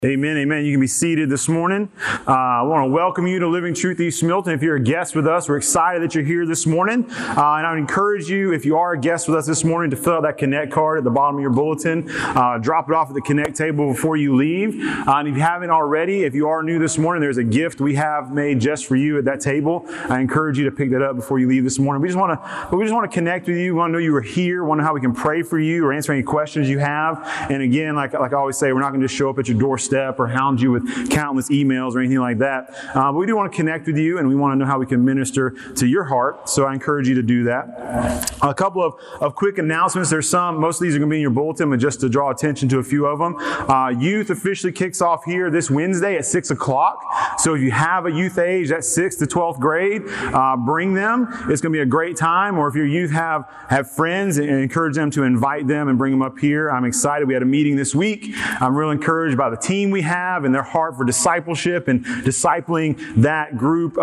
Amen, amen. You can be seated this morning. I want to welcome you to Living Truth East Milton. If you're a guest with us, we're excited that you're here this morning. And I would encourage you, if you are a guest with us this morning, to fill out that Connect card at the bottom of your bulletin. Drop it off at the Connect table before you leave. And if you haven't already, if you are new this morning, there's a gift we have made just for you at that table. I encourage you to pick that up before you leave this morning. We just want to connect with you. We want to know you were here. We want to know how we can pray for you or answer any questions you have. And again, like I always say, we're not going to just show up at your doorstep or hound you with countless emails or anything like that. But we do want to connect with you, and we want to know how we can minister to your heart. So I encourage you to do that. A couple of quick announcements. Most of these are going to be in your bulletin, but just to draw attention to a few of them. Youth officially kicks off here this Wednesday at 6 o'clock. So if you have a youth age, that's 6th to 12th grade, bring them. It's going to be a great time. Or if your youth have friends, and encourage them to invite them and bring them up here. I'm excited. We had a meeting this week. I'm real encouraged by the team we have and their heart for discipleship and discipling that group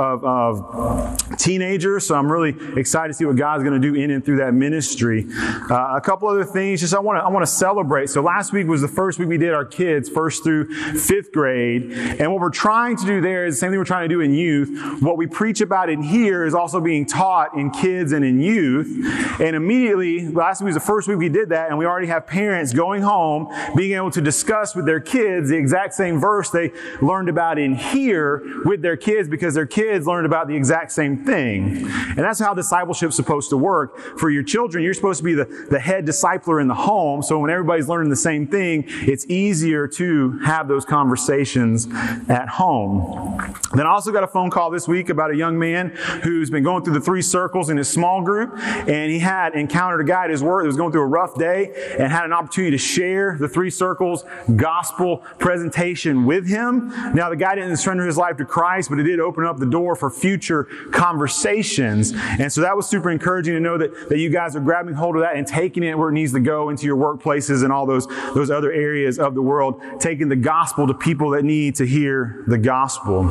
of teenagers. So I'm really excited to see what God's going to do in and through that ministry. A couple other things, I want to celebrate. So last week was the first week we did our kids, 1st through 5th grade. And what we're trying to do there is the same thing we're trying to do in youth. What we preach about in here is also being taught in kids and in youth. And immediately, last week was the first week we did that, and we already have parents going home, being able to discuss with their kids the exact same verse they learned about in here with their kids, because their kids learned about the exact same thing. And that's how discipleship's supposed to work. For your children, you're supposed to be the head discipler in the home, so when everybody's learning the same thing, it's easier to have those conversations at home. Then I also got a phone call this week about a young man who's been going through the 3 circles in his small group, and he had encountered a guy at his work that was going through a rough day and had an opportunity to share the 3 circles gospel presentation with him. Now, the guy didn't surrender his life to Christ, but it did open up the door for future conversations. And so that was super encouraging to know that you guys are grabbing hold of that and taking it where it needs to go, into your workplaces and all those other areas of the world, taking the gospel to people that need to hear the gospel.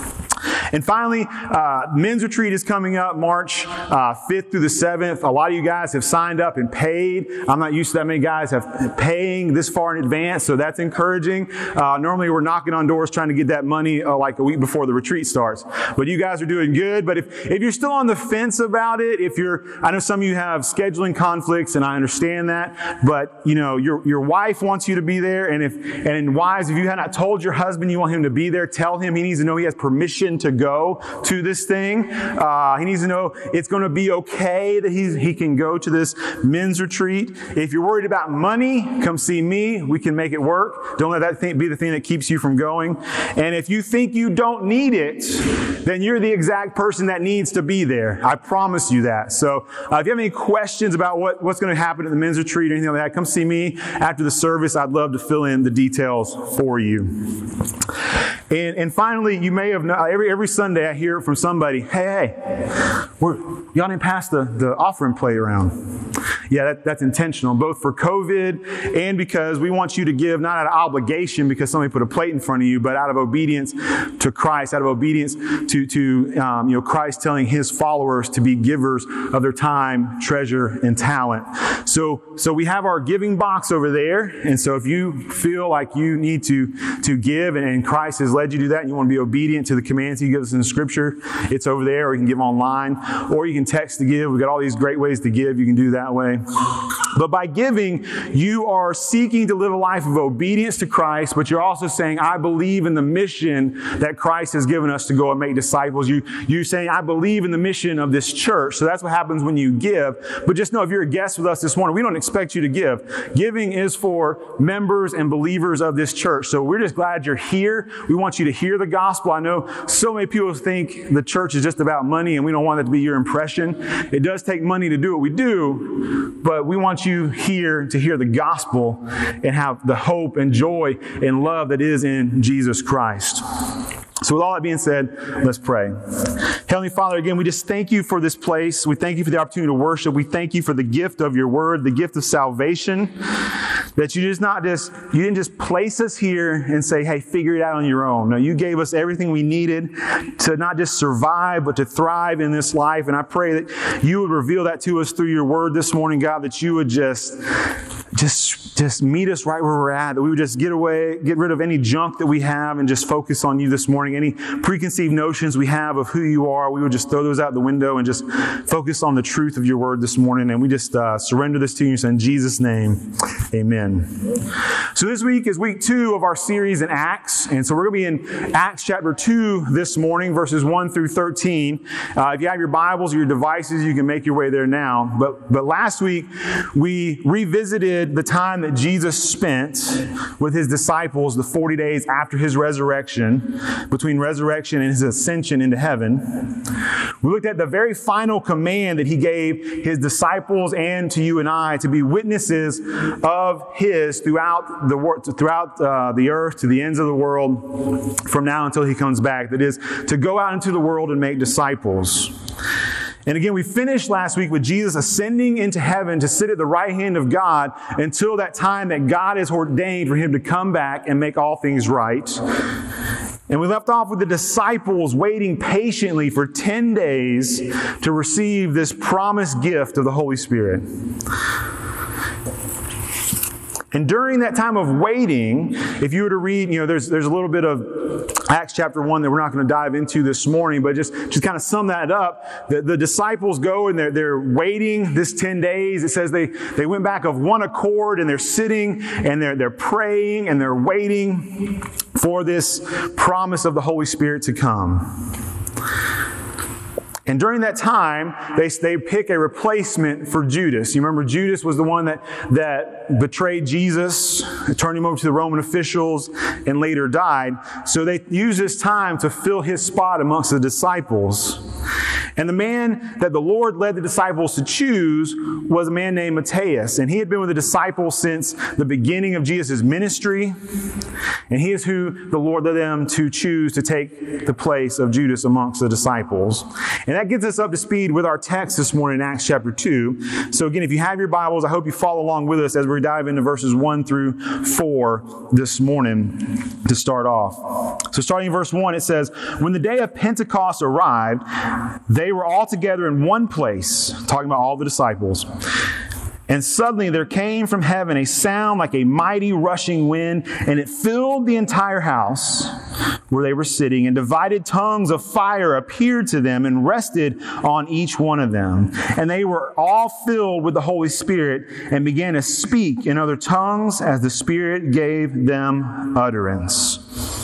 And finally, men's retreat is coming up March 5th through the 7th. A lot of you guys have signed up and paid. I'm not used to that many guys paying this far in advance, so that's encouraging. Normally, we're knocking on doors trying to get that money like a week before the retreat starts. But you guys are doing good. But if you're still on the fence about it, I know some of you have scheduling conflicts, and I understand that. But your wife wants you to be there, and wives, if you have not told your husband you want him to be there, tell him he needs to know he has permission to go to this thing. He needs to know it's going to be okay that he can go to this men's retreat. If you're worried about money, come see me. We can make it work. Don't let that be the thing that keeps you from going. And if you think you don't need it, then you're the exact person that needs to be there. I promise you that. So if you have any questions about what's going to happen at the men's retreat or anything like that, come see me after the service. I'd love to fill in the details for you. And finally, you may have known, every Sunday I hear from somebody, hey, y'all didn't pass the offering plate around. Yeah, that's intentional, both for COVID and because we want you to give not out of obligation because somebody put a plate in front of you, but out of obedience to Christ, out of obedience to Christ telling His followers to be givers of their time, treasure, and talent. So we have our giving box over there, and so if you feel like you need to give and Christ has led you to do that, and you want to be obedient to the commands He gives us in Scripture, it's over there, or you can give online, or you can text to give. We've got all these great ways to give. You can do that way. But by giving, you are seeking to live a life of obedience to Christ, but you're also saying, I believe in the mission that Christ has given us to go and make disciples. You're saying, I believe in the mission of this church. So that's what happens when you give. But just know, if you're a guest with us this morning, we don't expect you to give. Giving is for members and believers of this church. So we're just glad you're here. We want you to hear the gospel. I know so many people think the church is just about money, and we don't want that to be your impression. It does take money to do what we do, but we want you here to hear the gospel and have the hope and joy and love that is in Jesus Christ. So with all that being said, let's pray. Heavenly Father, again, we just thank you for this place. We thank you for the opportunity to worship. We thank you for the gift of your word, the gift of salvation. That you didn't just place us here and say, hey, figure it out on your own. No, you gave us everything we needed to not just survive, but to thrive in this life. And I pray that you would reveal that to us through your word this morning, God, that you would just just meet us right where we're at, that we would just get rid of any junk that we have and just focus on you this morning. Any preconceived notions we have of who you are, we would just throw those out the window and just focus on the truth of your word this morning. And we just surrender this to you in Jesus' name. Amen. So this week is week 2 of our series in Acts. And so we're going to be in Acts chapter 2 this morning, verses 1 through 13. If you have your Bibles or your devices, you can make your way there now. But last week, we revisited the time that Jesus spent with his disciples, the 40 days after his resurrection, between resurrection and his ascension into heaven. We looked at the very final command that he gave his disciples and to you and I to be witnesses of his throughout the earth, to the ends of the world, from now until he comes back. That is, to go out into the world and make disciples. And again, we finished last week with Jesus ascending into heaven to sit at the right hand of God until that time that God has ordained for him to come back and make all things right. And we left off with the disciples waiting patiently for 10 days to receive this promised gift of the Holy Spirit. And during that time of waiting, if you were to read, there's a little bit of Acts chapter 1 that we're not going to dive into this morning, but just kind of sum that up. The disciples go and they're waiting this 10 days. It says they went back of one accord and they're sitting and they're praying and they're waiting for this promise of the Holy Spirit to come. And during that time, they pick a replacement for Judas. You remember Judas was the one that betrayed Jesus, turned him over to the Roman officials, and later died. So they used this time to fill his spot amongst the disciples. And the man that the Lord led the disciples to choose was a man named Matthias. And he had been with the disciples since the beginning of Jesus' ministry. And he is who the Lord led them to choose to take the place of Judas amongst the disciples. And that gets us up to speed with our text this morning in Acts chapter 2. So again, if you have your Bibles, I hope you follow along with us as we dive into verses 1 through 4 this morning to start off. So starting in verse 1, it says, "When the day of Pentecost arrived, they were all together in one place," talking about all the disciples. "And suddenly there came from heaven a sound like a mighty rushing wind, and it filled the entire house where they were sitting, and divided tongues of fire appeared to them and rested on each one of them. And they were all filled with the Holy Spirit and began to speak in other tongues as the Spirit gave them utterance."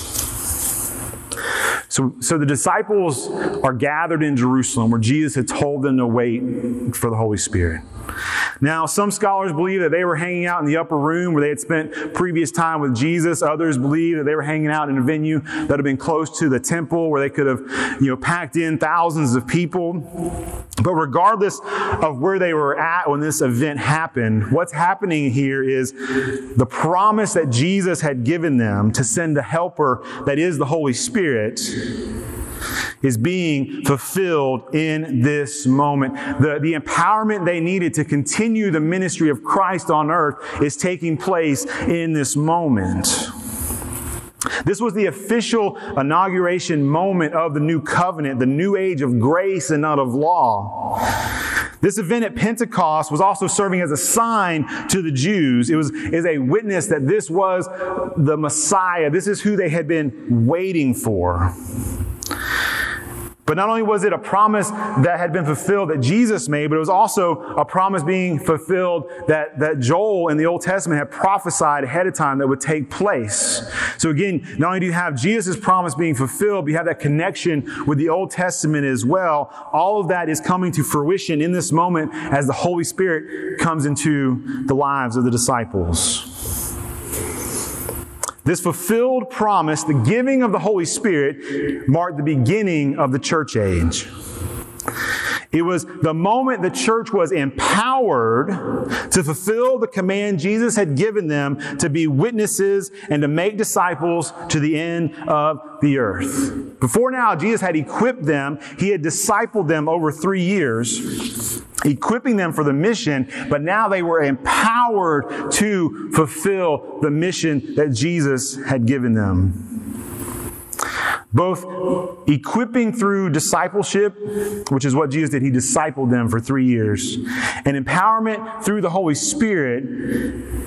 So the disciples are gathered in Jerusalem where Jesus had told them to wait for the Holy Spirit. Now, some scholars believe that they were hanging out in the upper room where they had spent previous time with Jesus. Others believe that they were hanging out in a venue that had been close to the temple where they could have, packed in thousands of people. But regardless of where they were at when this event happened, what's happening here is the promise that Jesus had given them to send a helper that is the Holy Spirit is being fulfilled in this moment. The empowerment they needed to continue the ministry of Christ on earth is taking place in this moment. This was the official inauguration moment of the new covenant, the new age of grace and not of law. This event at Pentecost was also serving as a sign to the Jews. It was a witness that this was the Messiah. This is who they had been waiting for. But not only was it a promise that had been fulfilled that Jesus made, but it was also a promise being fulfilled that Joel in the Old Testament had prophesied ahead of time that would take place. So again, not only do you have Jesus' promise being fulfilled, but you have that connection with the Old Testament as well. All of that is coming to fruition in this moment as the Holy Spirit comes into the lives of the disciples. This fulfilled promise, the giving of the Holy Spirit, marked the beginning of the church age. It was the moment the church was empowered to fulfill the command Jesus had given them to be witnesses and to make disciples to the end of the earth. Before now, Jesus had equipped them. He had discipled them over 3 years, equipping them for the mission, but now they were empowered to fulfill the mission that Jesus had given them. Both equipping through discipleship, which is what Jesus did. He discipled them for 3 years. And empowerment through the Holy Spirit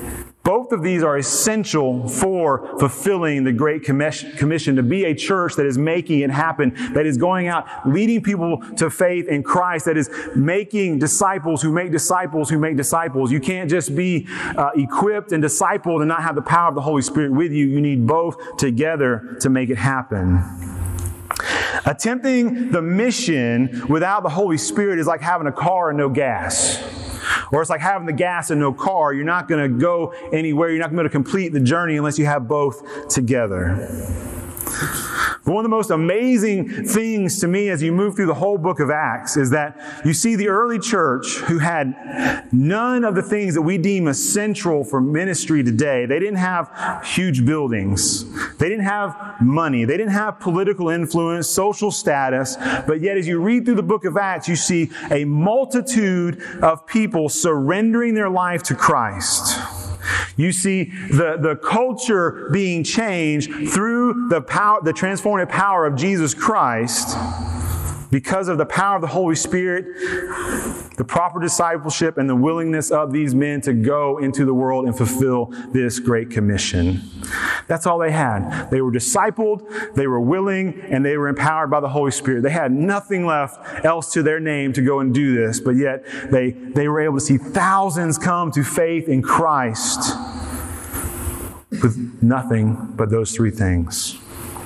Both of these are essential for fulfilling the Great Commission, to be a church that is making it happen, that is going out, leading people to faith in Christ, that is making disciples who make disciples who make disciples. You can't just be equipped and discipled and not have the power of the Holy Spirit with you. You need both together to make it happen. Attempting the mission without the Holy Spirit is like having a car and no gas. Or it's like having the gas and no car. You're not going to go anywhere. You're not going to be able to complete the journey unless you have both together. But one of the most amazing things to me as you move through the whole book of Acts is that you see the early church who had none of the things that we deem essential for ministry today. They didn't have huge buildings. They didn't have money. They didn't have political influence, social status. But yet as you read through the book of Acts, you see a multitude of people surrendering their life to Christ. You see the culture being changed through the power, the transformative power of Jesus Christ, because of the power of the Holy Spirit, the proper discipleship, and the willingness of these men to go into the world and fulfill this Great Commission. That's all they had. They were discipled, they were willing, and they were empowered by the Holy Spirit. They had nothing left else to their name to go and do this, but yet they were able to see thousands come to faith in Christ with nothing but those three things.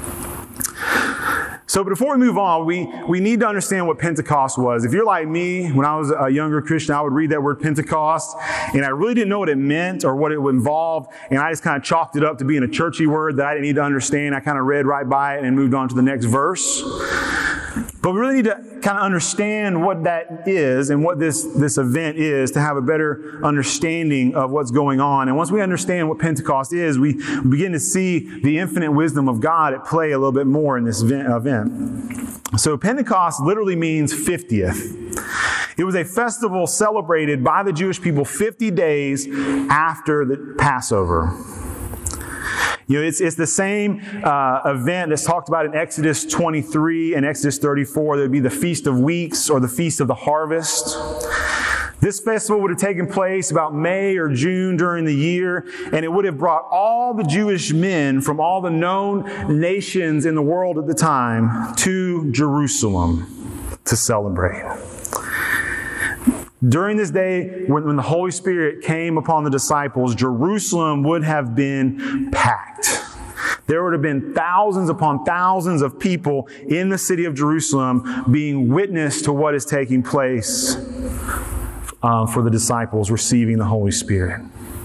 So before we move on, we need to understand what Pentecost was. If you're like me, when I was a younger Christian, I would read that word Pentecost, and I really didn't know what it meant or what it would involve, and I just kind of chalked it up to being a churchy word that I didn't need to understand. I kind of read right by it and moved on to the next verse. But we really need to kind of understand what that is and what this event is to have a better understanding of what's going on. And once we understand what Pentecost is, we begin to see the infinite wisdom of God at play a little bit more in this event. So Pentecost literally means 50th. It was a festival celebrated by the Jewish people 50 days after the Passover. You know, it's the same event that's talked about in Exodus 23 and Exodus 34. There would be the Feast of Weeks or the Feast of the Harvest. This festival would have taken place about May or June during the year, and it would have brought all the Jewish men from all the known nations in the world at the time to Jerusalem to celebrate. During this day, when the Holy Spirit came upon the disciples, Jerusalem would have been packed. There would have been thousands upon thousands of people in the city of Jerusalem being witness to what is taking place for the disciples receiving the Holy Spirit.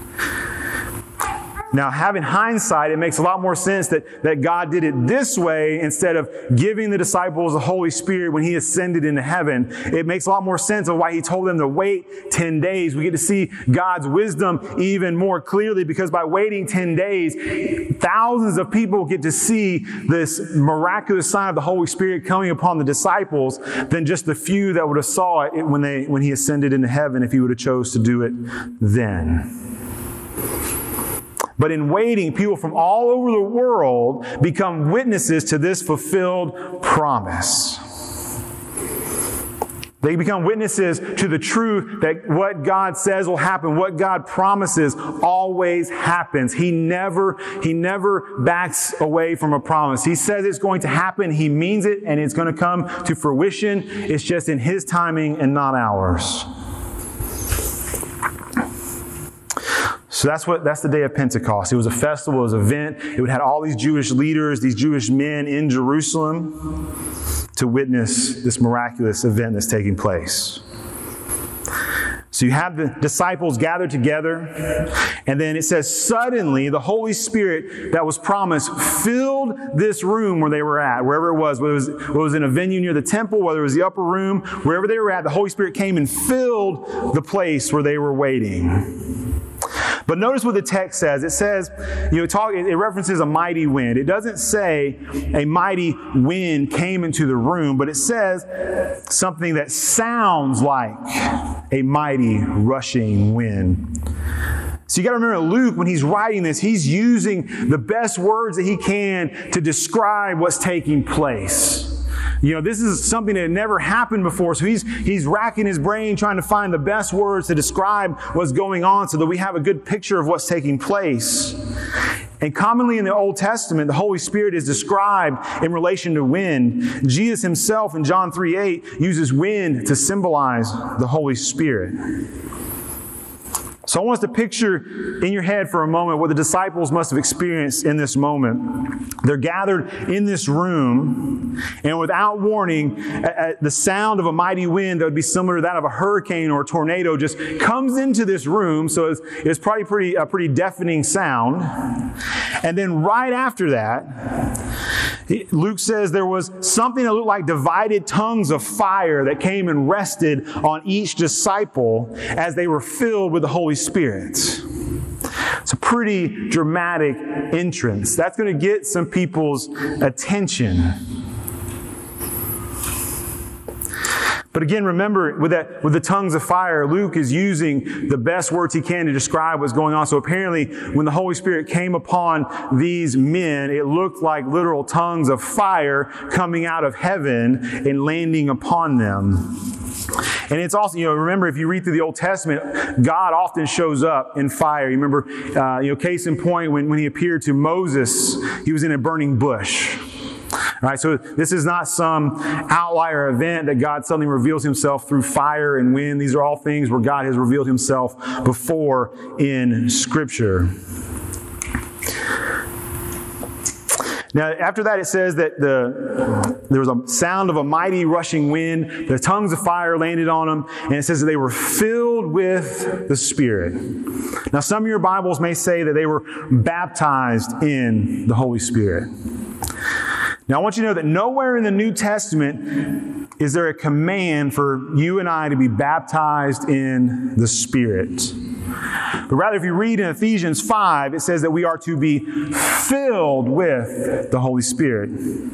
Now, having hindsight, it makes a lot more sense that God did it this way instead of giving the disciples the Holy Spirit when He ascended into heaven. It makes a lot more sense of why He told them to wait 10 days. We get to see God's wisdom even more clearly because by waiting 10 days, thousands of people get to see this miraculous sign of the Holy Spirit coming upon the disciples than just the few that would have saw it when He ascended into heaven if He would have chose to do it then. But in waiting, people from all over the world become witnesses to this fulfilled promise. They become witnesses to the truth that what God says will happen, what God promises always happens. He never backs away from a promise. He says it's going to happen. He means it, and it's going to come to fruition. It's just in His timing and not ours. So that's the day of Pentecost. It was a festival, it was an event. It had all these Jewish leaders, these Jewish men in Jerusalem to witness this miraculous event that's taking place. So you have the disciples gathered together, and then it says, suddenly the Holy Spirit that was promised filled this room where they were at, wherever it was, whether it was in a venue near the temple, whether it was the upper room, wherever they were at, the Holy Spirit came and filled the place where they were waiting. But notice what the text says. It says, it references a mighty wind. It doesn't say a mighty wind came into the room, but it says something that sounds like a mighty rushing wind. So you got to remember Luke, when he's writing this, he's using the best words that he can to describe what's taking place. This is something that had never happened before. So he's racking his brain trying to find the best words to describe what's going on so that we have a good picture of what's taking place. And commonly in the Old Testament, the Holy Spirit is described in relation to wind. Jesus himself in John 3:8 uses wind to symbolize the Holy Spirit. So I want us to picture in your head for a moment what the disciples must have experienced in this moment. They're gathered in this room, and without warning, the sound of a mighty wind that would be similar to that of a hurricane or a tornado just comes into this room. So it's probably a pretty deafening sound. And then right after that, Luke says there was something that looked like divided tongues of fire that came and rested on each disciple as they were filled with the Holy Spirit. It's a pretty dramatic entrance. That's going to get some people's attention. But again, remember, with the tongues of fire, Luke is using the best words he can to describe what's going on. So apparently, when the Holy Spirit came upon these men, it looked like literal tongues of fire coming out of heaven and landing upon them. And it's also, remember, if you read through the Old Testament, God often shows up in fire. You remember, case in point, when he appeared to Moses, he was in a burning bush. All right, so this is not some outlier event that God suddenly reveals himself through fire and wind. These are all things where God has revealed himself before in Scripture. Now, after that, it says that there was a sound of a mighty rushing wind. The tongues of fire landed on them. And it says that they were filled with the Spirit. Now, some of your Bibles may say that they were baptized in the Holy Spirit. Now, I want you to know that nowhere in the New Testament is there a command for you and I to be baptized in the Spirit. But rather, if you read in Ephesians 5, it says that we are to be filled with the Holy Spirit.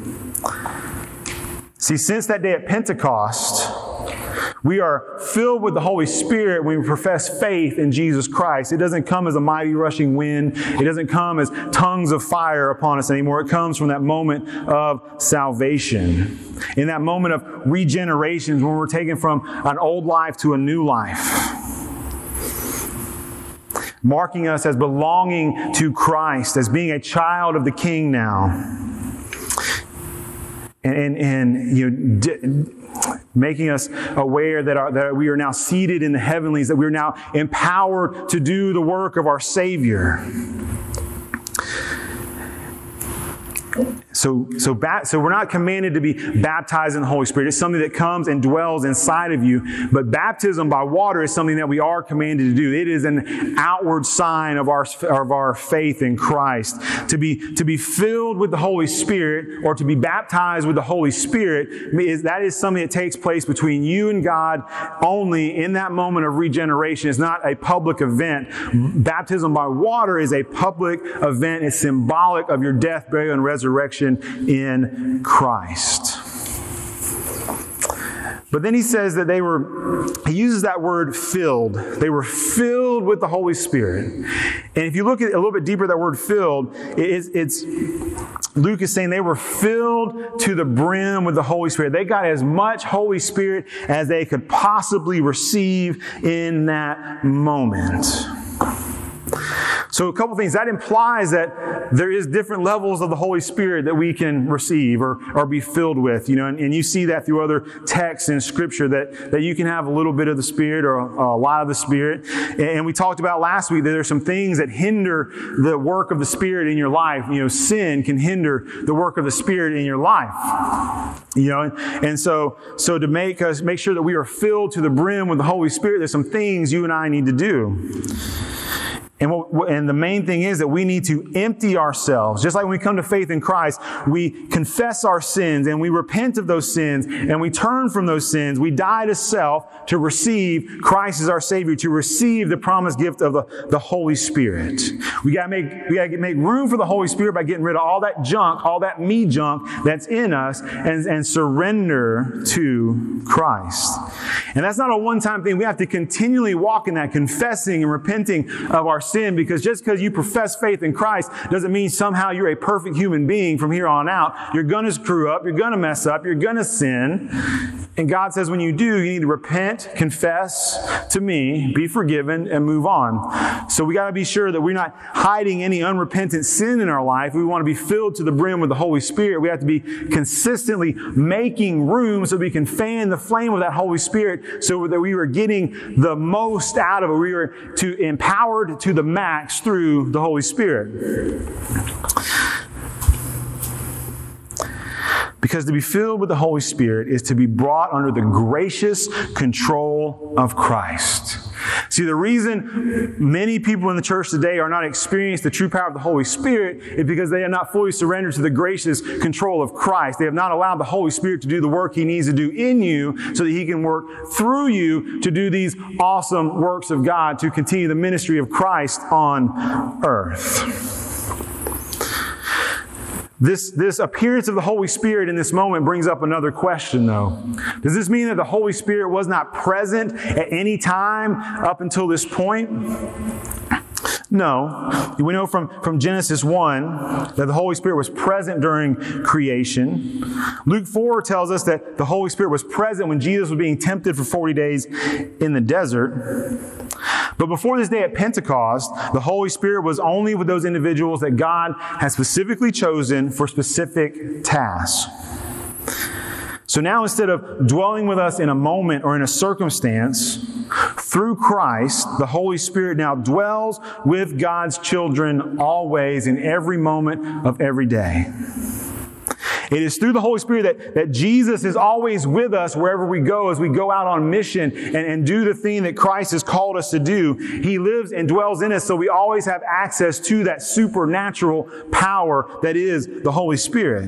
See, since that day at Pentecost, we are filled with the Holy Spirit when we profess faith in Jesus Christ. It doesn't come as a mighty rushing wind. It doesn't come as tongues of fire upon us anymore. It comes from that moment of salvation. In that moment of regeneration, when we're taken from an old life to a new life. Marking us as belonging to Christ, as being a child of the King now. Making us aware that we are now seated in the heavenlies, that we are now empowered to do the work of our Savior. So we're not commanded to be baptized in the Holy Spirit. It's something that comes and dwells inside of you. But baptism by water is something that we are commanded to do. It is an outward sign of our faith in Christ. To be filled with the Holy Spirit or to be baptized with the Holy Spirit, that is something that takes place between you and God only in that moment of regeneration. It's not a public event. Baptism by water is a public event. It's symbolic of your death, burial, and resurrection in Christ. But then he says that he uses that word filled. They were filled with the Holy Spirit. And if you look at a little bit deeper at that word filled, Luke is saying they were filled to the brim with the Holy Spirit. They got as much Holy Spirit as they could possibly receive in that moment. So a couple things. That implies that there is different levels of the Holy Spirit that we can receive or be filled with. And you see that through other texts in Scripture that you can have a little bit of the Spirit or a lot of the Spirit. And we talked about last week that there are some things that hinder the work of the Spirit in your life. Sin can hinder the work of the Spirit in your life. And so to make sure that we are filled to the brim with the Holy Spirit, there's some things you and I need to do. And the main thing is that we need to empty ourselves. Just like when we come to faith in Christ, we confess our sins and we repent of those sins and we turn from those sins. We die to self to receive Christ as our Savior, to receive the promised gift of the Holy Spirit. We gotta make room for the Holy Spirit by getting rid of all that junk, all that me junk that's in us and surrender to Christ. And that's not a one-time thing. We have to continually walk in that, confessing and repenting of our sin, because just because you profess faith in Christ doesn't mean somehow you're a perfect human being from here on out. You're going to screw up. You're going to mess up. You're going to sin. And God says when you do, you need to repent, confess to me, be forgiven, and move on. So we got to be sure that we're not hiding any unrepentant sin in our life. We want to be filled to the brim with the Holy Spirit. We have to be consistently making room so we can fan the flame of that Holy Spirit so that we are getting the most out of it. We are empowered to the max through the Holy Spirit. Because to be filled with the Holy Spirit is to be brought under the gracious control of Christ. See, the reason many people in the church today are not experiencing the true power of the Holy Spirit is because they have not fully surrendered to the gracious control of Christ. They have not allowed the Holy Spirit to do the work He needs to do in you so that He can work through you to do these awesome works of God, to continue the ministry of Christ on earth. This appearance of the Holy Spirit in this moment brings up another question, though. Does this mean that the Holy Spirit was not present at any time up until this point? No. We know from Genesis 1 that the Holy Spirit was present during creation. Luke 4 tells us that the Holy Spirit was present when Jesus was being tempted for 40 days in the desert. But before this day at Pentecost, the Holy Spirit was only with those individuals that God had specifically chosen for specific tasks. So now, instead of dwelling with us in a moment or in a circumstance, through Christ, the Holy Spirit now dwells with God's children always in every moment of every day. It is through the Holy Spirit that Jesus is always with us wherever we go as we go out on mission and do the thing that Christ has called us to do. He lives and dwells in us, so we always have access to that supernatural power that is the Holy Spirit.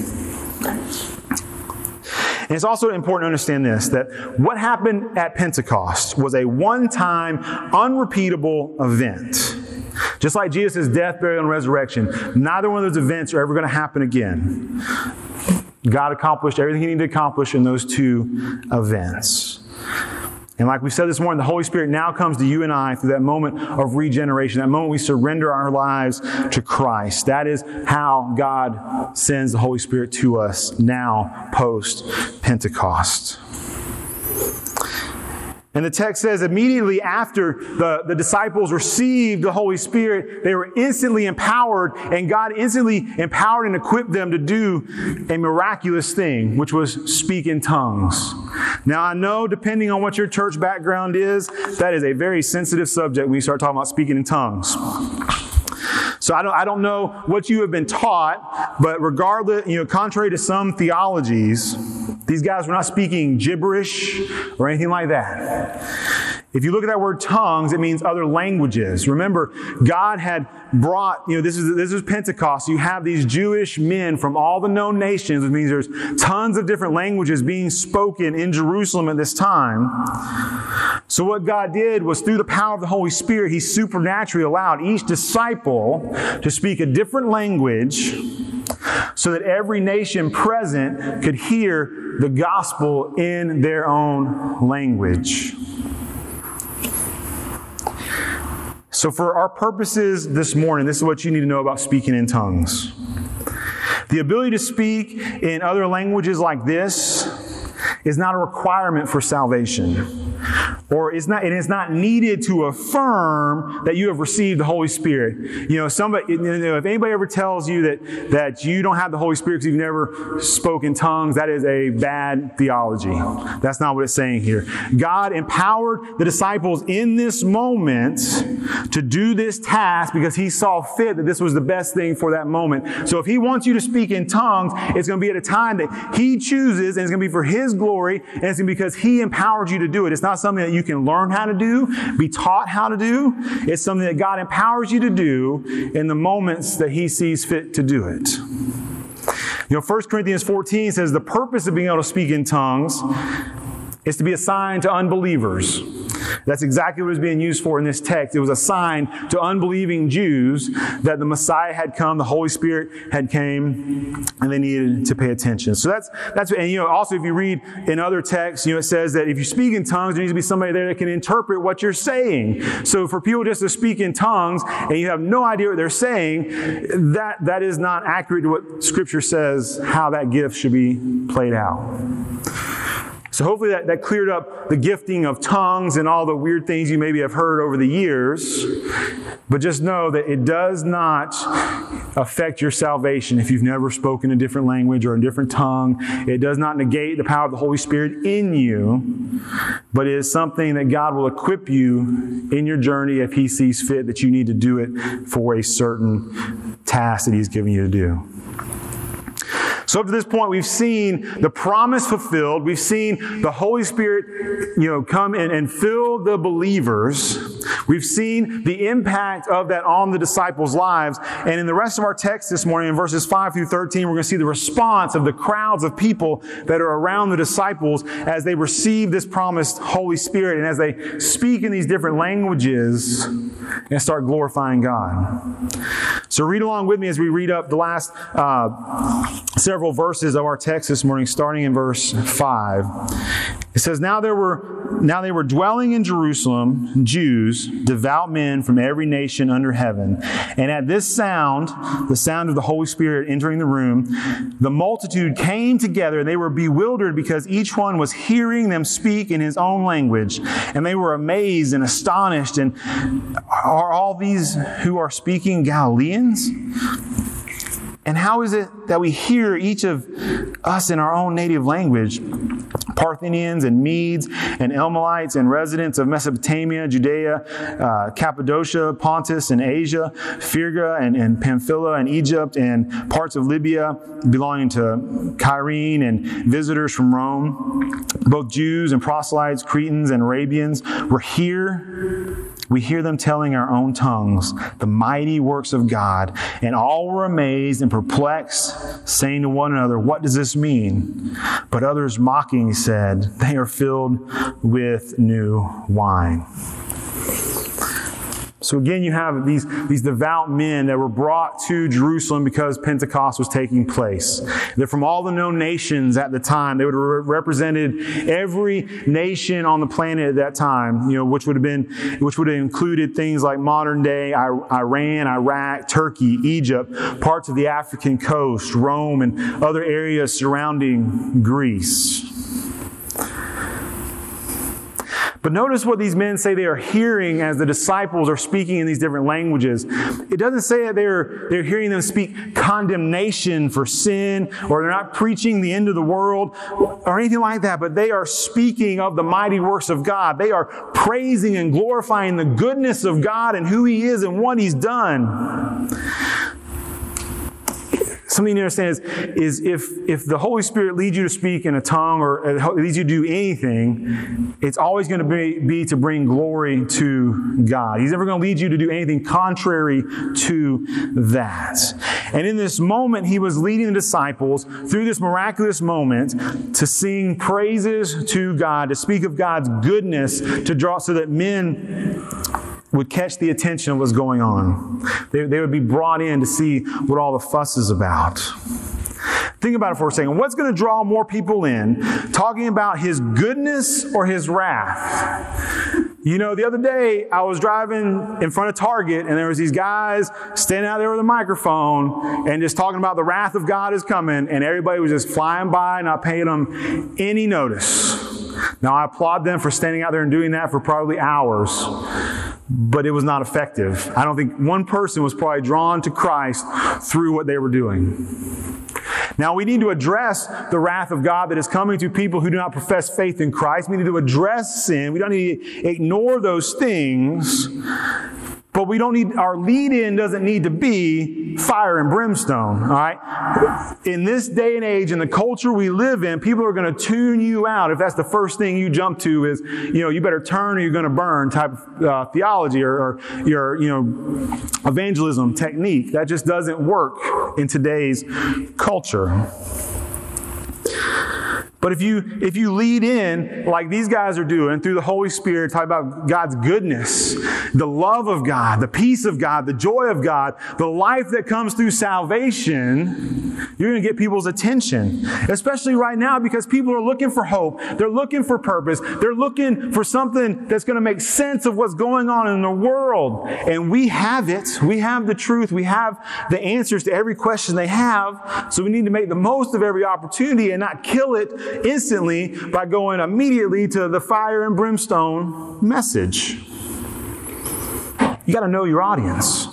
And it's also important to understand this, that what happened at Pentecost was a one-time, unrepeatable event. Just like Jesus' death, burial, and resurrection, neither one of those events are ever going to happen again. God accomplished everything He needed to accomplish in those two events. And like we said this morning, the Holy Spirit now comes to you and I through that moment of regeneration, that moment we surrender our lives to Christ. That is how God sends the Holy Spirit to us now, post-Pentecost. And the text says immediately after the disciples received the Holy Spirit, they were instantly empowered, and God instantly empowered and equipped them to do a miraculous thing, which was speak in tongues. Now, I know, depending on what your church background is, that is a very sensitive subject when you start talking about speaking in tongues. So I don't know what you have been taught, but regardless, contrary to some theologies, these guys were not speaking gibberish or anything like that. If you look at that word tongues, it means other languages. Remember, God had brought, this is Pentecost. You have these Jewish men from all the known nations, which means there's tons of different languages being spoken in Jerusalem at this time. So what God did was, through the power of the Holy Spirit, He supernaturally allowed each disciple to speak a different language so that every nation present could hear the gospel in their own language. So for our purposes this morning, this is what you need to know about speaking in tongues. The ability to speak in other languages like this is not a requirement for salvation. Or it is not needed to affirm that you have received the Holy Spirit. If anybody ever tells you that you don't have the Holy Spirit because you've never spoken tongues, that is a bad theology. That's not what it's saying here. God empowered the disciples in this moment to do this task because He saw fit that this was the best thing for that moment. So if He wants you to speak in tongues, it's going to be at a time that He chooses, and it's going to be for His glory, and it's going to be because He empowered you to do it. It's not something that you can learn how to do, be taught how to do. It's something that God empowers you to do in the moments that He sees fit to do it. 1 Corinthians 14 says the purpose of being able to speak in tongues is to be a sign to unbelievers. That's exactly what it was being used for in this text. It was a sign to unbelieving Jews that the Messiah had come, the Holy Spirit had came, and they needed to pay attention. So that's and also if you read in other texts, it says that if you speak in tongues, there needs to be somebody there that can interpret what you're saying. So for people just to speak in tongues and you have no idea what they're saying, that is not accurate to what Scripture says how that gift should be played out. So hopefully that cleared up the gifting of tongues and all the weird things you maybe have heard over the years. But just know that it does not affect your salvation if you've never spoken a different language or a different tongue. It does not negate the power of the Holy Spirit in you, but it is something that God will equip you in your journey if He sees fit that you need to do it for a certain task that He's given you to do. So up to this point, we've seen the promise fulfilled. We've seen the Holy Spirit, come and fill the believers. We've seen the impact of that on the disciples' lives. And in the rest of our text this morning, in verses 5 through 13, we're going to see the response of the crowds of people that are around the disciples as they receive this promised Holy Spirit and as they speak in these different languages and start glorifying God. So read along with me as we read up the last several verses of our text this morning, starting in verse 5. It says, Now they were dwelling in Jerusalem, Jews, devout men from every nation under heaven. And at this sound, the sound of the Holy Spirit entering the room, the multitude came together, and they were bewildered because each one was hearing them speak in his own language. And they were amazed and astonished. And are all these who are speaking Galileans? And how is it that we hear each of us in our own native language? Parthians and Medes and Elamites and residents of Mesopotamia, Judea, Cappadocia, Pontus and Asia, Phrygia and Pamphylia and Egypt and parts of Libya belonging to Cyrene and visitors from Rome, both Jews and proselytes, Cretans and Arabians were here. We hear them telling our own tongues the mighty works of God, and all were amazed and perplexed, saying to one another, "What does this mean?" But others mocking said, "They are filled with new wine." So again, you have these devout men that were brought to Jerusalem because Pentecost was taking place. They're from all the known nations at the time. They would have represented every nation on the planet at that time, which would have included things like modern day Iran, Iraq, Turkey, Egypt, parts of the African coast, Rome, and other areas surrounding Greece. But notice what these men say they are hearing as the disciples are speaking in these different languages. It doesn't say that they're hearing them speak condemnation for sin, or they're not preaching the end of the world or anything like that, but they are speaking of the mighty works of God. They are praising and glorifying the goodness of God and who He is and what He's done. Something to understand is if the Holy Spirit leads you to speak in a tongue or leads you to do anything, it's always going to be to bring glory to God. He's never going to lead you to do anything contrary to that. And in this moment, He was leading the disciples through this miraculous moment to sing praises to God, to speak of God's goodness, to draw so that men would catch the attention of what's going on. They would be brought in to see what all the fuss is about. Think about it for a second. What's going to draw more people in? Talking about His goodness or His wrath? The other day I was driving in front of Target and there was these guys standing out there with a microphone and just talking about the wrath of God is coming, and everybody was just flying by, not paying them any notice. Now I applaud them for standing out there and doing that for probably hours. But it was not effective. I don't think one person was probably drawn to Christ through what they were doing. Now, we need to address the wrath of God that is coming to people who do not profess faith in Christ. We need to address sin. We don't need to ignore those things. But our lead-in doesn't need to be fire and brimstone, all right? In this day and age, in the culture we live in, people are going to tune you out if that's the first thing you jump to is, you better turn or you're going to burn type of theology or your, evangelism technique. That just doesn't work in today's culture. But if you lead in like these guys are doing through the Holy Spirit, talk about God's goodness, the love of God, the peace of God, the joy of God, the life that comes through salvation, you're going to get people's attention. Especially right now because people are looking for hope. They're looking for purpose. They're looking for something that's going to make sense of what's going on in the world. And we have it. We have the truth. We have the answers to every question they have. So we need to make the most of every opportunity and not kill it instantly by going immediately to the fire and brimstone message. You got to know your audience.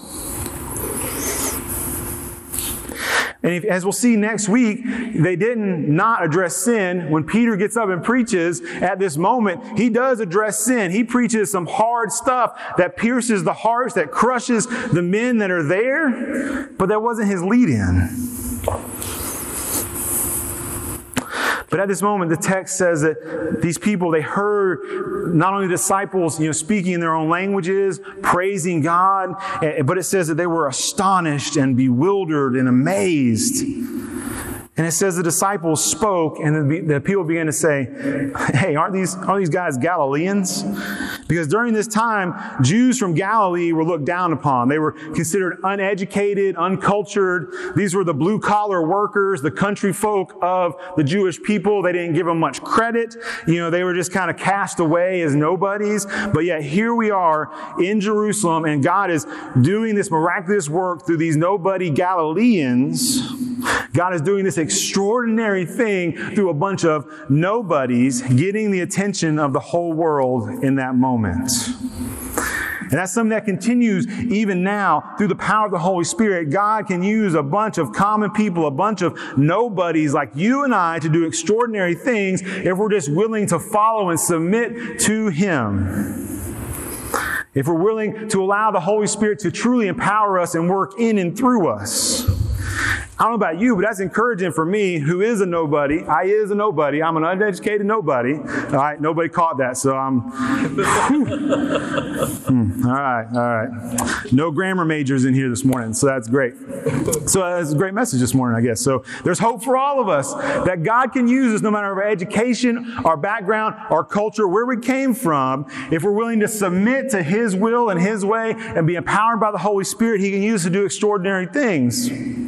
And as we'll see next week, they didn't not address sin. When Peter gets up and preaches at this moment, he does address sin. He preaches some hard stuff that pierces the hearts, that crushes the men that are there, but that wasn't his lead-in. But at this moment, the text says that these people, they heard not only disciples, speaking in their own languages, praising God, but it says that they were astonished and bewildered and amazed. And it says the disciples spoke, and the people began to say, "Hey, aren't these guys Galileans?" Because during this time, Jews from Galilee were looked down upon. They were considered uneducated, uncultured. These were the blue-collar workers, the country folk of the Jewish people. They didn't give them much credit. They were just kind of cast away as nobodies. But yet here we are in Jerusalem, and God is doing this miraculous work through these nobody Galileans. God is doing this extraordinary thing through a bunch of nobodies, getting the attention of the whole world in that moment. And that's something that continues even now through the power of the Holy Spirit. God can use a bunch of common people, a bunch of nobodies like you and I to do extraordinary things if we're just willing to follow and submit to Him. If we're willing to allow the Holy Spirit to truly empower us and work in and through us. I don't know about you, but that's encouraging for me, who is a nobody. I is a nobody. I'm an uneducated nobody. All right, nobody caught that, so I'm... All right. No grammar majors in here this morning, so that's great. So that's a great message this morning, I guess. So there's hope for all of us that God can use us no matter our education, our background, our culture, where we came from. If we're willing to submit to His will and His way and be empowered by the Holy Spirit, He can use us to do extraordinary things.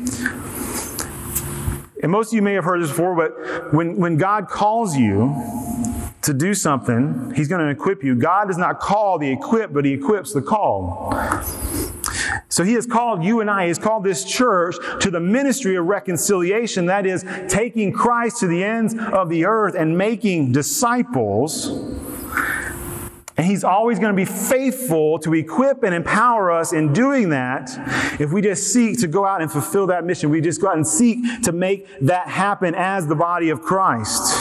And most of you may have heard this before, but when God calls you to do something, He's going to equip you. God does not call the equipped, but He equips the called. So He has called you and I, He has called this church to the ministry of reconciliation. That is, taking Christ to the ends of the earth and making disciples. And He's always going to be faithful to equip and empower us in doing that if we just seek to go out and fulfill that mission. We just go out and seek to make that happen as the body of Christ.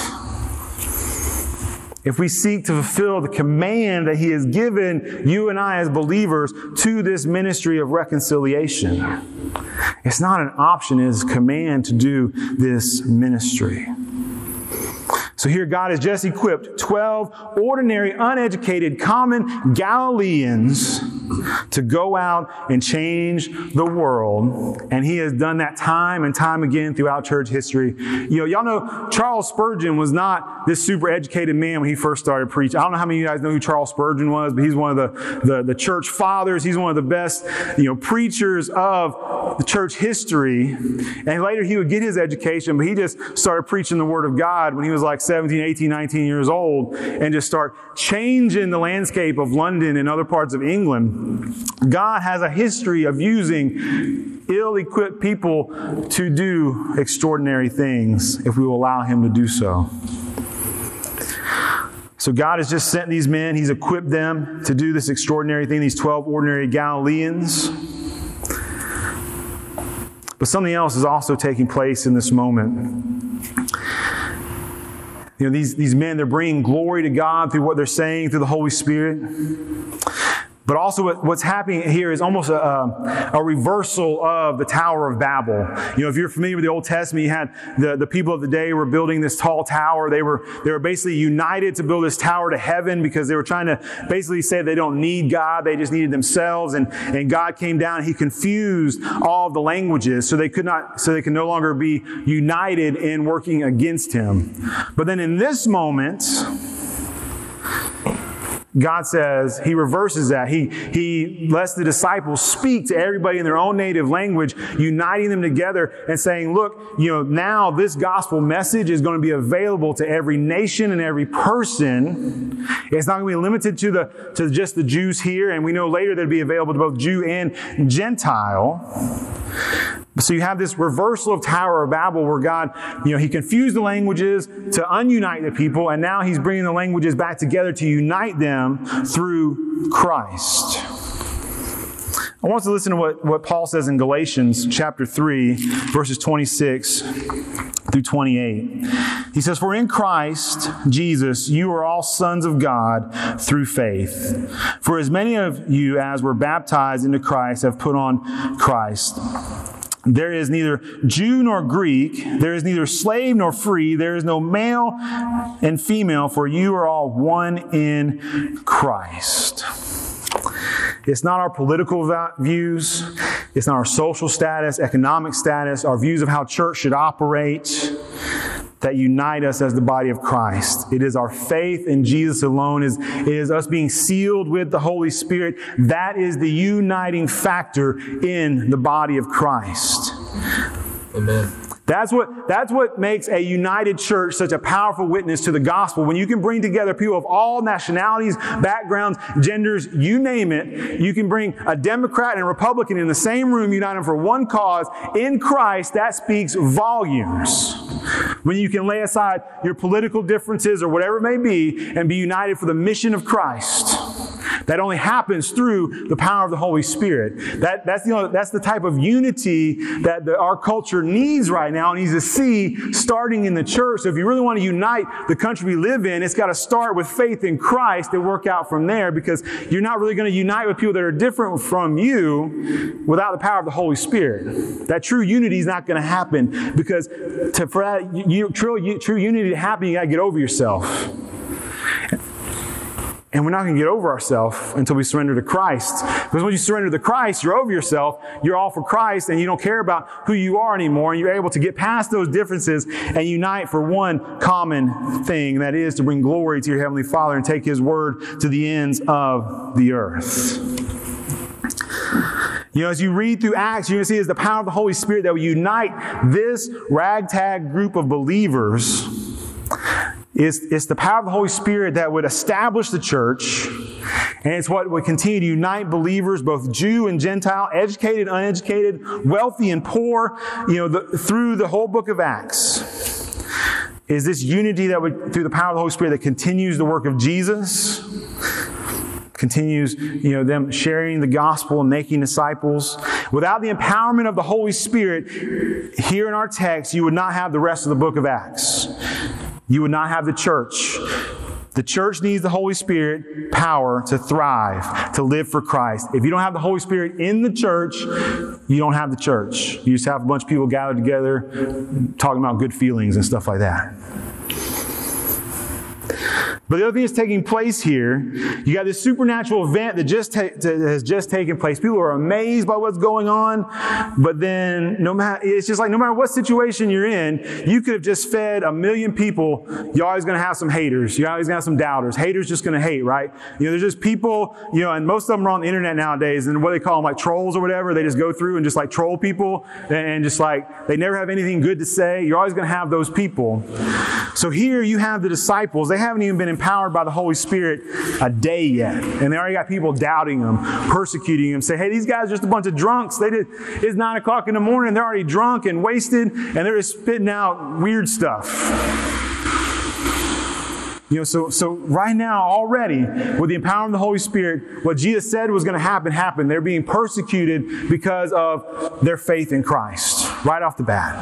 If we seek to fulfill the command that He has given you and I as believers to this ministry of reconciliation. It's not an option, it is a command to do this ministry. So here God has just equipped 12 ordinary, uneducated, common Galileans to go out and change the world. And He has done that time and time again throughout church history. Y'all know Charles Spurgeon was not this super educated man when he first started preaching. I don't know how many of you guys know who Charles Spurgeon was, but he's one of the church fathers. He's one of the best, preachers of the church history. And later he would get his education, but he just started preaching the Word of God when he was like 17, 18, 19 years old and just start changing the landscape of London and other parts of England. God has a history of using ill-equipped people to do extraordinary things if we will allow Him to do so. So God has just sent these men. He's equipped them to do this extraordinary thing, these 12 ordinary Galileans. But something else is also taking place in this moment. These men, they're bringing glory to God through what they're saying, through the Holy Spirit. But also what's happening here is almost a reversal of the Tower of Babel. If you're familiar with the Old Testament, you had the people of the day were building this tall tower. They were basically united to build this tower to heaven because they were trying to basically say they don't need God. They just needed themselves. And God came down and He confused all of the languages so they could no longer be united in working against Him. But then in this moment, God says, He reverses that. He lets the disciples speak to everybody in their own native language, uniting them together and saying, look, now this gospel message is going to be available to every nation and every person. It's not going to be limited to just the Jews here. And we know later that it'll be available to both Jew and Gentile. So you have this reversal of Tower of Babel where God, He confused the languages to unite the people, and now He's bringing the languages back together to unite them through Christ. I want us to listen to what Paul says in Galatians chapter 3, verses 26 through 28. He says, "For in Christ Jesus you are all sons of God through faith. For as many of you as were baptized into Christ have put on Christ. There is neither Jew nor Greek, there is neither slave nor free, there is no male and female, for you are all one in Christ." It's not our political views, it's not our social status, economic status, our views of how church should operate that unite us as the body of Christ. It is our faith in Jesus alone. It is us being sealed with the Holy Spirit. That is the uniting factor in the body of Christ. Amen. That's what makes a united church such a powerful witness to the gospel. When you can bring together people of all nationalities, backgrounds, genders, you name it. You can bring a Democrat and a Republican in the same room, unite them for one cause in Christ. That speaks volumes. When you can lay aside your political differences or whatever it may be and be united for the mission of Christ. That only happens through the power of the Holy Spirit. That's the type of unity that our culture needs right now, needs to see starting in the church. So if you really want to unite the country we live in, it's got to start with faith in Christ and work out from there, because you're not really going to unite with people that are different from you without the power of the Holy Spirit. That true unity is not going to happen, because for that true unity to happen, you got to get over yourself. And we're not going to get over ourselves until we surrender to Christ. Because when you surrender to Christ, you're over yourself, you're all for Christ, and you don't care about who you are anymore, and you're able to get past those differences and unite for one common thing, that is to bring glory to your Heavenly Father and take His Word to the ends of the earth. As you read through Acts, you're going to see it's the power of the Holy Spirit that will unite this ragtag group of believers. It's the power of the Holy Spirit that would establish the church, and it's what would continue to unite believers, both Jew and Gentile, educated, uneducated, wealthy and poor, through the whole book of Acts. Is this unity that would, through the power of the Holy Spirit, that continues the work of Jesus, continues, them sharing the gospel and making disciples. Without the empowerment of the Holy Spirit, here in our text, you would not have the rest of the book of Acts. You would not have the church. The church needs the Holy Spirit power to thrive, to live for Christ. If you don't have the Holy Spirit in the church, you don't have the church. You just have a bunch of people gathered together talking about good feelings and stuff like that. But the other thing that's taking place here, you got this supernatural event that has just taken place. People are amazed by what's going on, but then it's just like no matter what situation you're in, you could have just fed 1 million people. You're always going to have some haters. You're always going to have some doubters. Haters just going to hate, right? There's just people, and most of them are on the internet nowadays, and what they call them, like trolls or whatever. They just go through and just like troll people, and just like they never have anything good to say. You're always going to have those people. So here you have the disciples. They haven't even been empowered by the Holy Spirit a day yet. And they already got people doubting them, persecuting them, say, hey, these guys are just a bunch of drunks. It's 9 o'clock in the morning. They're already drunk and wasted, and they're just spitting out weird stuff. So right now already, with the empowerment of the Holy Spirit, what Jesus said was going to happen, happened. They're being persecuted because of their faith in Christ, right off the bat.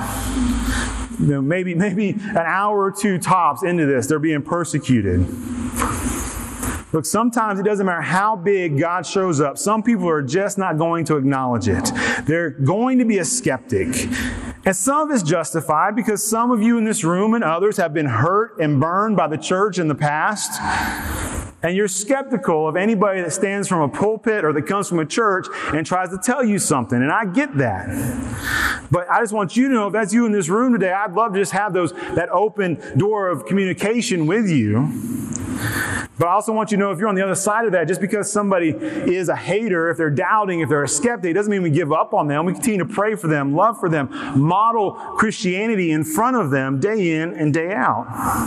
Maybe an hour or two tops into this, they're being persecuted. Look, sometimes it doesn't matter how big God shows up. Some people are just not going to acknowledge it. They're going to be a skeptic. And some of it's justified because some of you in this room and others have been hurt and burned by the church in the past. And you're skeptical of anybody that stands from a pulpit or that comes from a church and tries to tell you something. And I get that. But I just want you to know, if that's you in this room today, I'd love to just have that open door of communication with you. But I also want you to know, if you're on the other side of that, just because somebody is a hater, if they're doubting, if they're a skeptic, it doesn't mean we give up on them. We continue to pray for them, love for them, model Christianity in front of them day in and day out.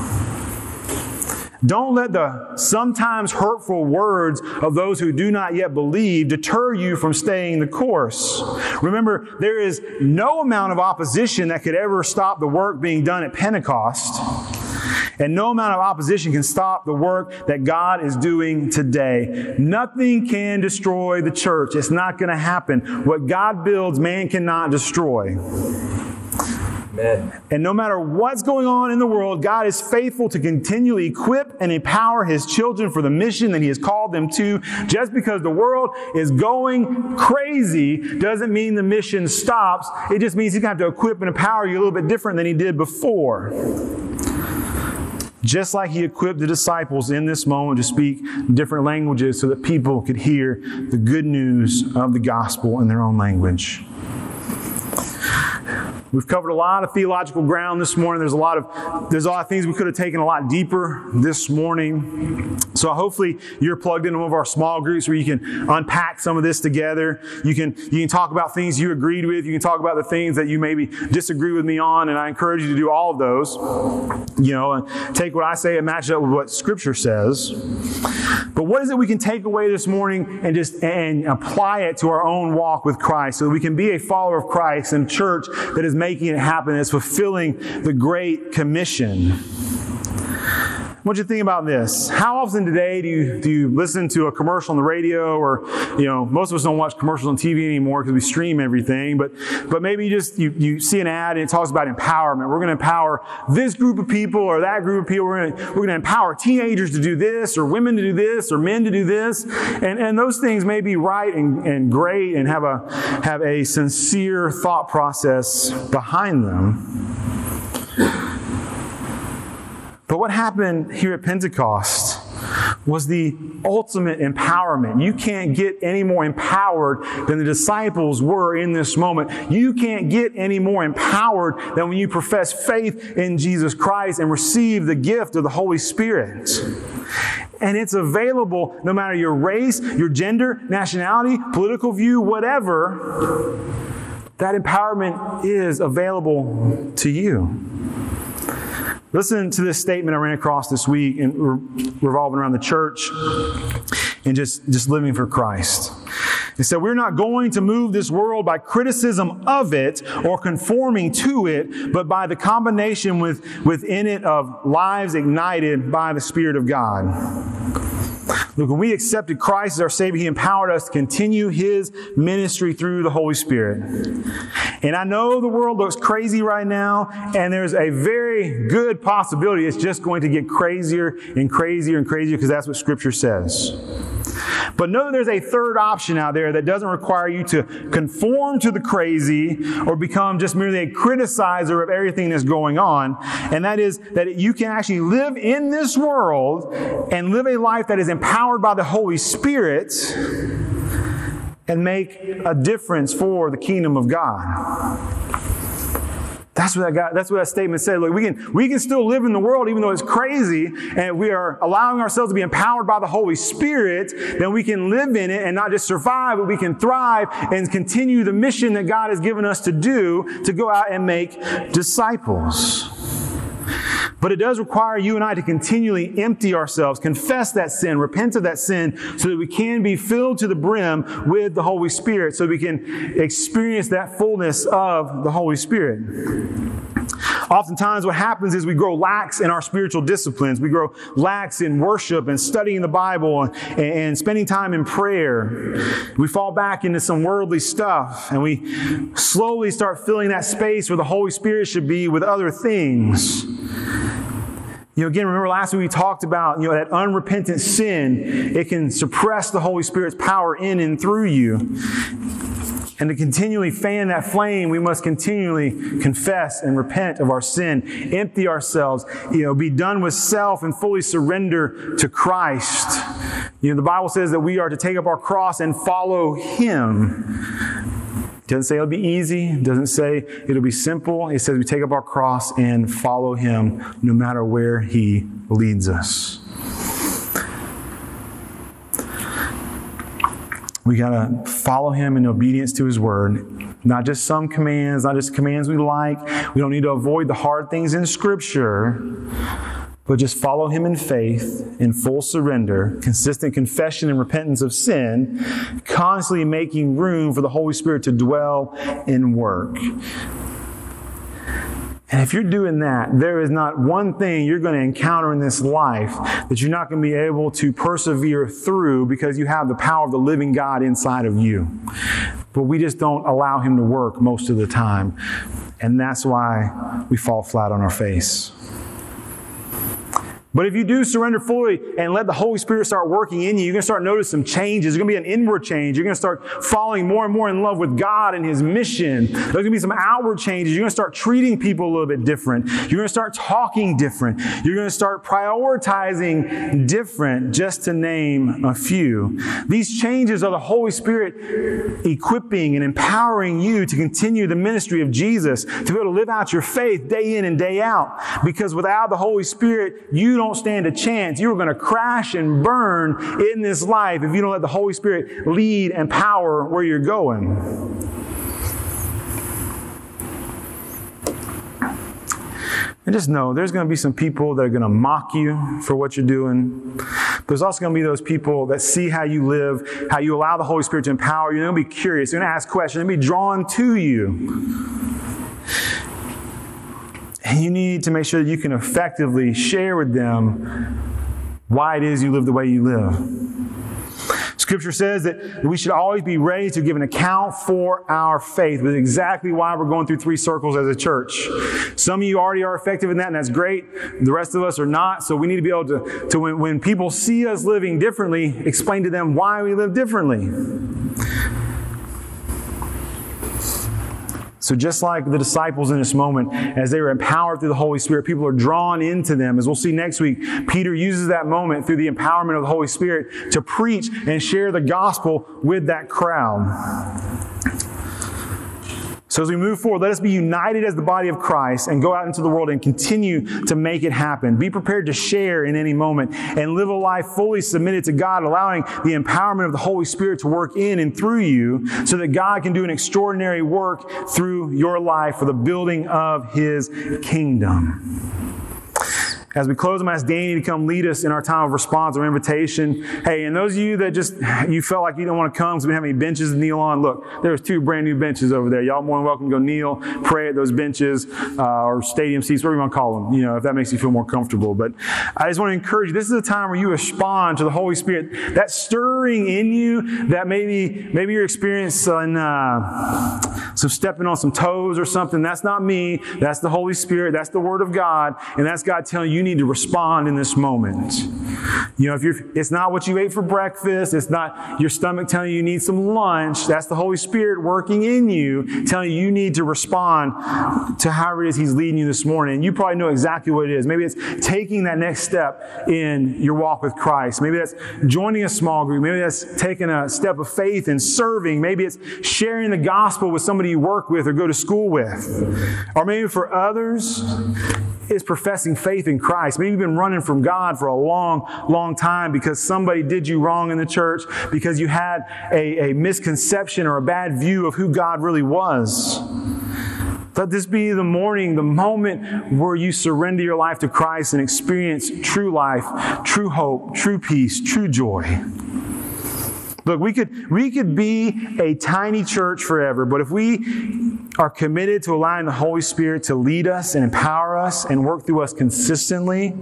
Don't let the sometimes hurtful words of those who do not yet believe deter you from staying the course. Remember, there is no amount of opposition that could ever stop the work being done at Pentecost. And no amount of opposition can stop the work that God is doing today. Nothing can destroy the church. It's not going to happen. What God builds, man cannot destroy. Amen. And no matter what's going on in the world, God is faithful to continually equip and empower His children for the mission that He has called them to. Just because the world is going crazy doesn't mean the mission stops. It just means He's going to have to equip and empower you a little bit different than He did before. Just like He equipped the disciples in this moment to speak different languages so that people could hear the good news of the gospel in their own language. We've covered a lot of theological ground this morning. There's a lot of things we could have taken a lot deeper this morning. So hopefully you're plugged into one of our small groups where you can unpack some of this together. You can talk about things you agreed with. You can talk about the things that you maybe disagree with me on. And I encourage you to do all of those. And take what I say and match it up with what Scripture says. But what is it we can take away this morning and apply it to our own walk with Christ so that we can be a follower of Christ in a church that is making it happen, that's fulfilling the Great Commission? I want you to think about this. How often today do you listen to a commercial on the radio, or most of us don't watch commercials on TV anymore because we stream everything, but maybe you see an ad and it talks about empowerment. We're going to empower this group of people or that group of people. We're going to empower teenagers to do this, or women to do this, or men to do this. And those things may be right and great and have a sincere thought process behind them. But what happened here at Pentecost was the ultimate empowerment. You can't get any more empowered than the disciples were in this moment. You can't get any more empowered than when you profess faith in Jesus Christ and receive the gift of the Holy Spirit. And it's available no matter your race, your gender, nationality, political view, whatever. That empowerment is available to you. Listen to this statement I ran across this week revolving around the church and just living for Christ. It said, we're not going to move this world by criticism of it or conforming to it, but by the combination within it of lives ignited by the Spirit of God. Look, when we accepted Christ as our Savior, He empowered us to continue His ministry through the Holy Spirit. And I know the world looks crazy right now, and there's a very good possibility it's just going to get crazier and crazier and crazier, because that's what Scripture says. But know that there's a third option out there that doesn't require you to conform to the crazy or become just merely a criticizer of everything that's going on. And that is that you can actually live in this world and live a life that is empowered by the Holy Spirit and make a difference for the kingdom of God. That's what that statement said. Look, we can still live in the world even though it's crazy, and we are allowing ourselves to be empowered by the Holy Spirit. Then we can live in it and not just survive, but we can thrive and continue the mission that God has given us to do, to go out and make disciples. But it does require you and I to continually empty ourselves, confess that sin, repent of that sin, so that we can be filled to the brim with the Holy Spirit, so we can experience that fullness of the Holy Spirit. Oftentimes what happens is we grow lax in our spiritual disciplines. We grow lax in worship and studying the Bible and spending time in prayer. We fall back into some worldly stuff, and we slowly start filling that space where the Holy Spirit should be with other things. Again, remember last week we talked about, that unrepentant sin, it can suppress the Holy Spirit's power in and through you. And to continually fan that flame, we must continually confess and repent of our sin, empty ourselves, be done with self and fully surrender to Christ. The Bible says that we are to take up our cross and follow Him. It doesn't say it'll be easy. It doesn't say it'll be simple. It says we take up our cross and follow Him no matter where He leads us. We got to follow Him in obedience to His Word. Not just some commands, not just commands we like. We don't need to avoid the hard things in Scripture, but just follow Him in faith, in full surrender, consistent confession and repentance of sin, constantly making room for the Holy Spirit to dwell and work. And if you're doing that, there is not one thing you're going to encounter in this life that you're not going to be able to persevere through because you have the power of the living God inside of you. But we just don't allow Him to work most of the time. And that's why we fall flat on our face. But if you do surrender fully and let the Holy Spirit start working in you, you're going to start noticing some changes. There's going to be an inward change. You're going to start falling more and more in love with God and His mission. There's going to be some outward changes. You're going to start treating people a little bit different. You're going to start talking different. You're going to start prioritizing different, just to name a few. These changes are the Holy Spirit equipping and empowering you to continue the ministry of Jesus, to be able to live out your faith day in and day out. Because without the Holy Spirit, you don't stand a chance. You're going to crash and burn in this life if you don't let the Holy Spirit lead and power where you're going. And just know there's going to be some people that are going to mock you for what you're doing. There's also going to be those people that see how you live, how you allow the Holy Spirit to empower you. They're going to be curious. They're going to ask questions. They're going to be drawn to you. And you need to make sure that you can effectively share with them why it is you live the way you live. Scripture says that we should always be ready to give an account for our faith, which is exactly why we're going through 3 circles as a church. Some of you already are effective in that, and that's great. The rest of us are not. So we need to be able to when people see us living differently, explain to them why we live differently. So just like the disciples in this moment, as they were empowered through the Holy Spirit, people are drawn into them. As we'll see next week, Peter uses that moment through the empowerment of the Holy Spirit to preach and share the gospel with that crowd. So as we move forward, let us be united as the body of Christ and go out into the world and continue to make it happen. Be prepared to share in any moment and live a life fully submitted to God, allowing the empowerment of the Holy Spirit to work in and through you so that God can do an extraordinary work through your life for the building of His kingdom. As we close, I'm going to ask Danny to come lead us in our time of response or invitation. Hey, and those of you that you felt like you don't want to come because we don't have any benches to kneel on, look, there's 2 brand new benches over there. Y'all more than welcome to go kneel, pray at those benches, or stadium seats, whatever you want to call them, if that makes you feel more comfortable. But I just want to encourage you, this is a time where you respond to the Holy Spirit. That stirring in you, that maybe you're experiencing some stepping on some toes or something. That's not me. That's the Holy Spirit. That's the Word of God. And that's God telling you need to respond in this moment. If it's not what you ate for breakfast, it's not your stomach telling you need some lunch, that's the Holy Spirit working in you, telling you need to respond to however it is He's leading you this morning. And you probably know exactly what it is. Maybe it's taking that next step in your walk with Christ. Maybe that's joining a small group. Maybe that's taking a step of faith and serving. Maybe it's sharing the gospel with somebody you work with or go to school with. Or maybe for others, it's professing faith in Christ. Maybe you've been running from God for a long, long time because somebody did you wrong in the church, because you had a misconception or a bad view of who God really was. Let this be the morning, the moment where you surrender your life to Christ and experience true life, true hope, true peace, true joy. Look, we could be a tiny church forever, but if we are committed to allowing the Holy Spirit to lead us and empower us and work through us consistently,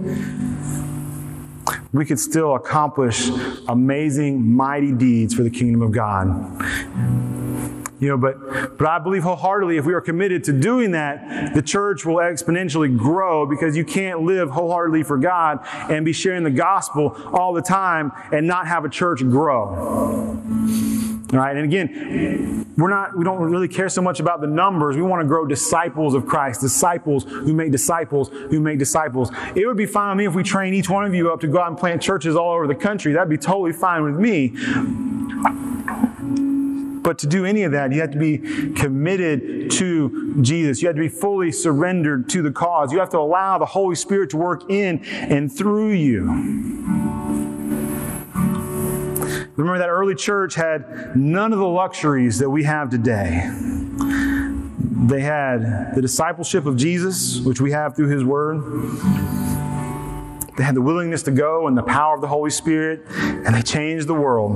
we could still accomplish amazing, mighty deeds for the kingdom of God. But I believe wholeheartedly if we are committed to doing that, the church will exponentially grow, because you can't live wholeheartedly for God and be sharing the gospel all the time and not have a church grow. All right, and again, we don't really care so much about the numbers. We want to grow disciples of Christ, disciples who make disciples who make disciples. It would be fine with me if we train each one of you up to go out and plant churches all over the country. That'd be totally fine with me. But to do any of that, you have to be committed to Jesus. You have to be fully surrendered to the cause. You have to allow the Holy Spirit to work in and through you. Remember, that early church had none of the luxuries that we have today. They had the discipleship of Jesus, which we have through His Word. They had the willingness to go and the power of the Holy Spirit, and they changed the world.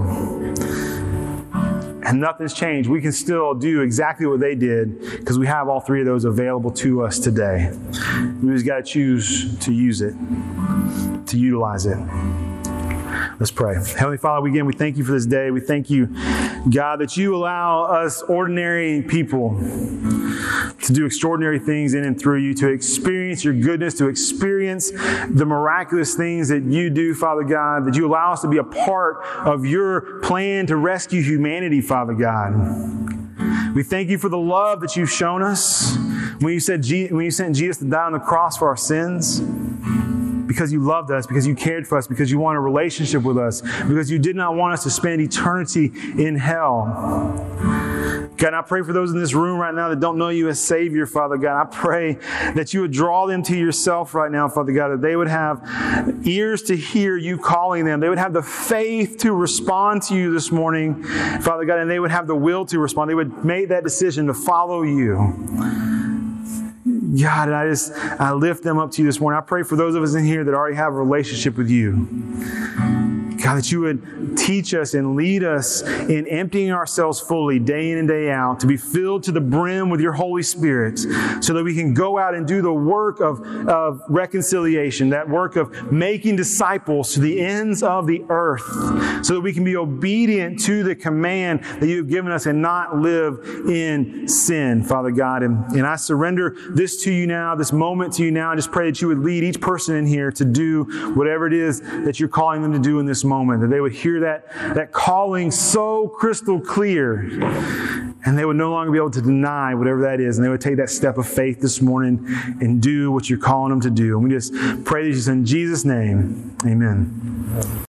And nothing's changed. We can still do exactly what they did because we have all three of those available to us today. We just got to choose to use it, to utilize it. Let's pray. Heavenly Father, again, we thank you for this day. We thank you, God, that you allow us ordinary people to do extraordinary things in and through you, to experience your goodness, to experience the miraculous things that you do, Father God, that you allow us to be a part of your plan to rescue humanity, Father God. We thank you for the love that you've shown us when you sent Jesus to die on the cross for our sins. Because you loved us, because you cared for us, because you want a relationship with us, because you did not want us to spend eternity in hell. God, I pray for those in this room right now that don't know you as Savior, Father God. I pray that you would draw them to yourself right now, Father God, that they would have ears to hear you calling them. They would have the faith to respond to you this morning, Father God, and they would have the will to respond. They would make that decision to follow you. God, and I lift them up to you this morning. I pray for those of us in here that already have a relationship with you. God, that you would teach us and lead us in emptying ourselves fully day in and day out to be filled to the brim with your Holy Spirit so that we can go out and do the work of reconciliation, that work of making disciples to the ends of the earth so that we can be obedient to the command that you have given us and not live in sin, Father God. And I surrender this to you now, this moment to you now. I just pray that you would lead each person in here to do whatever it is that you're calling them to do in this moment, that they would hear that calling so crystal clear, and they would no longer be able to deny whatever that is, and they would take that step of faith this morning and do what you're calling them to do. And we just pray this in Jesus' name. Amen.